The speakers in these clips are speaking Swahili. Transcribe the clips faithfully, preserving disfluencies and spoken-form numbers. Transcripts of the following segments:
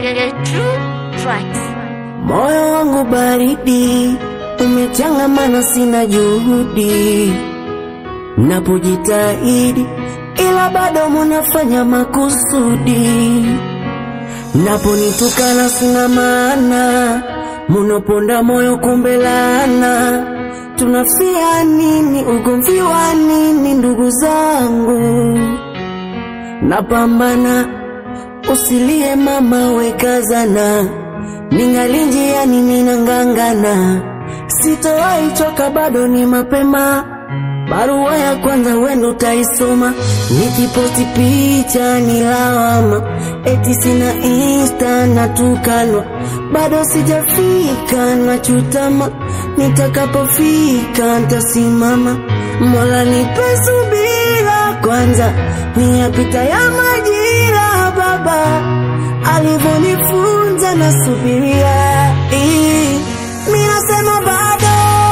True tracks. Moyo wangu baridi, umechangamana sina juhudi. Napojitahidi, ila bado munafanya makusudi. Naponitukana sina maana, munoponda moyo kumbe laana. Tunafia nini, ugomvi wa nini ndugu zangu? Napambana, usilie mama wekazana. Ningali njiani ninangangana, sitowahi choka bado ni mapema. Barua ya kwanza wendo utaisoma. Nikiposti picha ni lawama, eti sina insta na tukanwa. Bado sijafika na chutama, nitakapofika ntasimama. Mola nipe subira kwanza, niyapita ya majira. Baba alivonifunza na subiria, mimi nasema bado.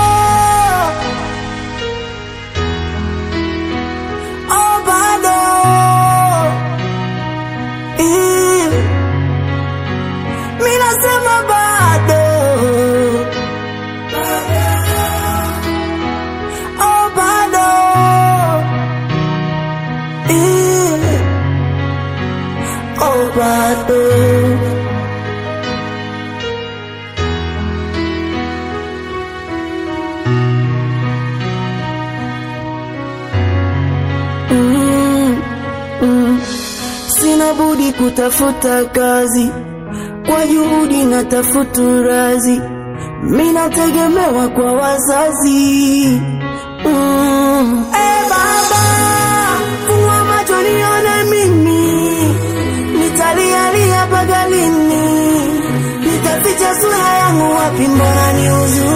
Oh bado, mimi nasema bado. Oh bado, oh bado. Mm, mm. Sina budi kutafuta kazi, kwa juhudi na tafutu razi. Mina tegemewa kwa wazazi. mm. Eh baba, fungua macho nione mimi. Nitalialia pagalini, nitaficha sura yangu wapi, mbona ni uzuri.